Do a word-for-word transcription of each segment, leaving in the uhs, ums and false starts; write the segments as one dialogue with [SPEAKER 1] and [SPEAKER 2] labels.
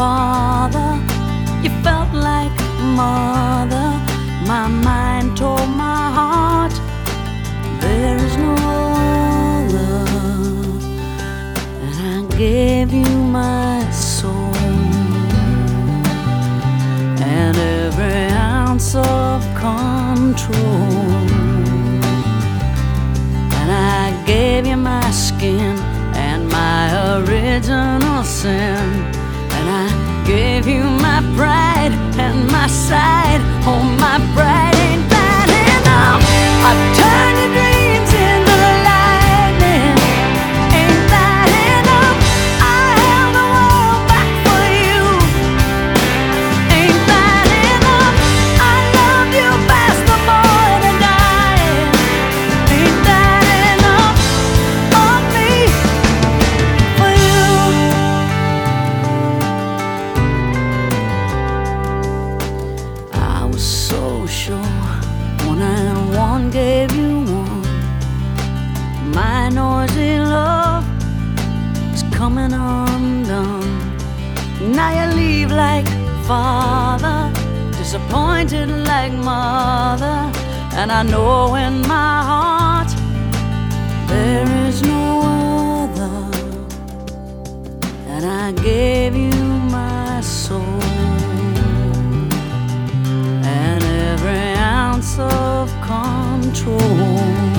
[SPEAKER 1] father, you felt like mother. My mind told my heart there is no other, and I gave you my soul and every ounce of control, and I gave you my skin and my original sin, and I gave you my pride and my side. Oh, my pride ain't bad enough. I've turned your dreams into lightning. Ain't that enough? I held the world back for you. Ain't that enough? I loved you past the point of dying. Ain't that enough of me for you? I was so sure one and one gave you one. My noisy love is coming undone. Now you leave like father, disappointed like mother, and I know in my heart there is no other, and I gave you my soul and every ounce of control,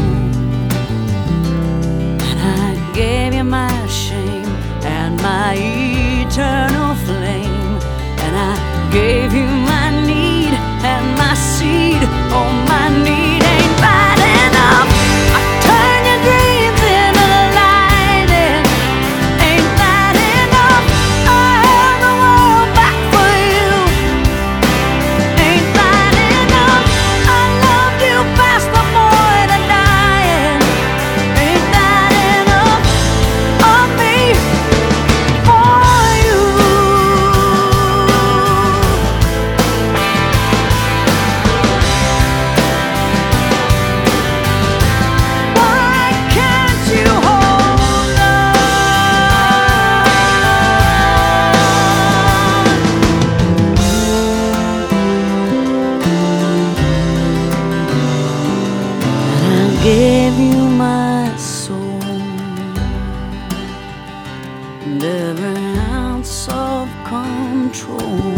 [SPEAKER 1] and I gave you my shame and my eternal flame, and I gave you my need and my seed. Oh, my need ain't bad enough. I turned your dreams into lightning. Ain't that enough? I held the world back for you. Ain't that enough? I loved you past the point of dying. Ain't that enough of me for you? Why can't you hold on? And I gave you my soul and every ounce of control,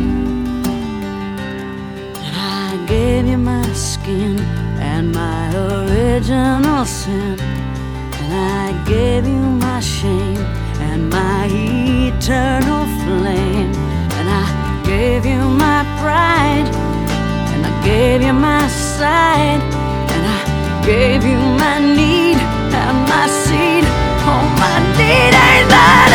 [SPEAKER 1] and I gave you my skin and my original sin, and I gave you my shame and my eternal flame, and I gave you my pride and I gave you my side, and I gave you my need and my seed. Oh, my need ain't that